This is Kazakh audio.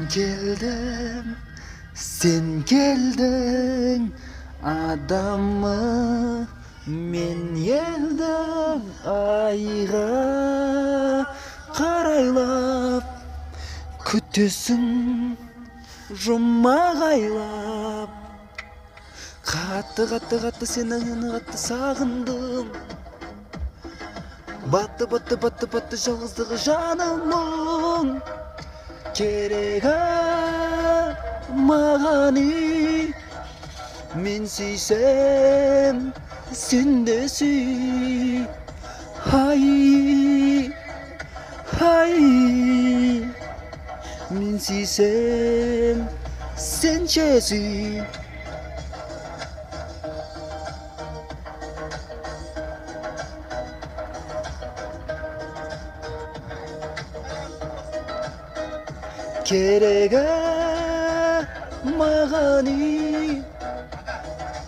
Geldim, sen geldin adamı, men geldim ayga karaylap, kütüsün жұмағайлап. Қатты сені қатты сағындым, батты жалғыздығы жанымның. Керегі маған үй, мен сүйсем сен де сүй. Ай, мен сүйсем сен же сүй. Керегі маған үй,